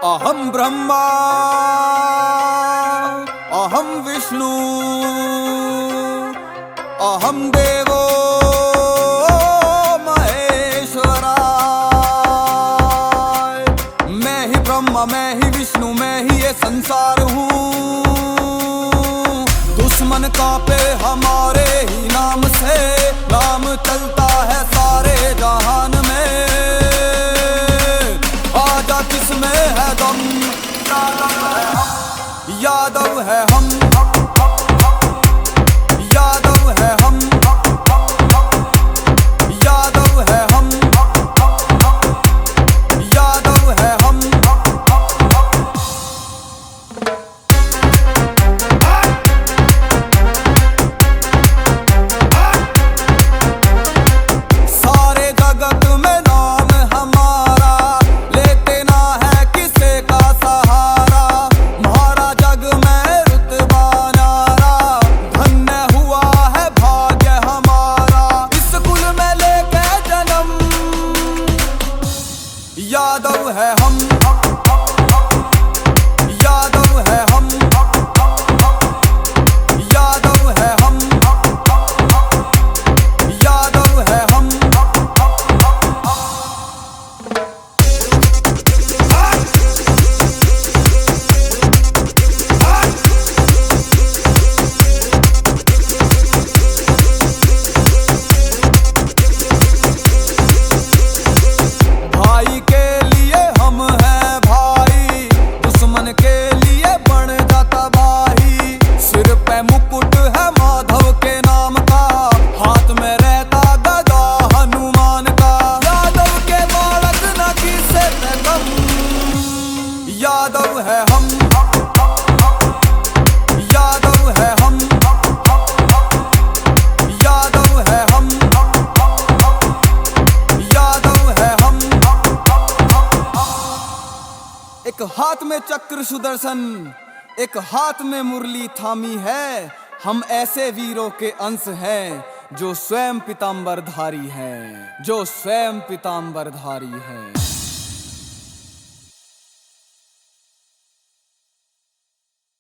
अहम ब्रह्मा अहम विष्णु अहम देवो महेश्वरा। मैं ही ब्रह्मा मैं ही विष्णु मैं ही ये संसार हूँ। दुश्मन कांपे हमारे ही नाम से, नाम चलता है सारे जहान में। आजा किसमें है दम, यादव है हम, यादव है हम, यादव है हम, यादव है हम। सारे जगत में नाम हमारा, लेते ना है किसे का सहारा। म्हारा जग में रुतबा न्यारा, धन्य हुआ है भाग्य हमारा। इस कुल में लेके जन्म, यादव है हम, यादव है हम, यादव है हम, यादव है हम। भाई के लिए हम हैं भाई, दुश्मन के लिए बन जाता भाई। सिर पे मुकुट है माधव के नाम का, हाथ में रहता गदा हनुमान का। यादव के बालक न किसे से कम, यादव है हम, यादव है हम, यादव है हम, यादव है हम। एक हाथ में चक्र सुदर्शन, एक हाथ में मुरली थामी है। हम ऐसे वीरों के अंश हैं जो स्वयं पीतांबरधारी हैं, जो स्वयं पीतांबरधारी हैं।